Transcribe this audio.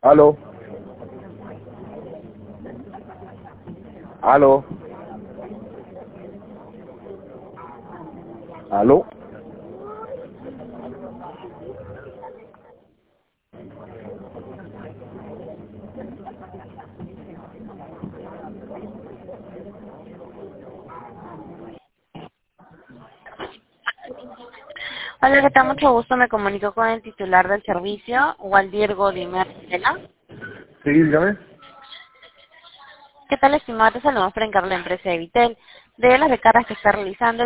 Aló. Aló. Aló. Hola, ¿qué tal? Mucho gusto. Me comunico con el titular del servicio, Waldir Godimer Tela. Sí, dígame. ¿Qué tal, estimado? Te saludamos para encargar la empresa de Vitel. De las recargas que está realizando,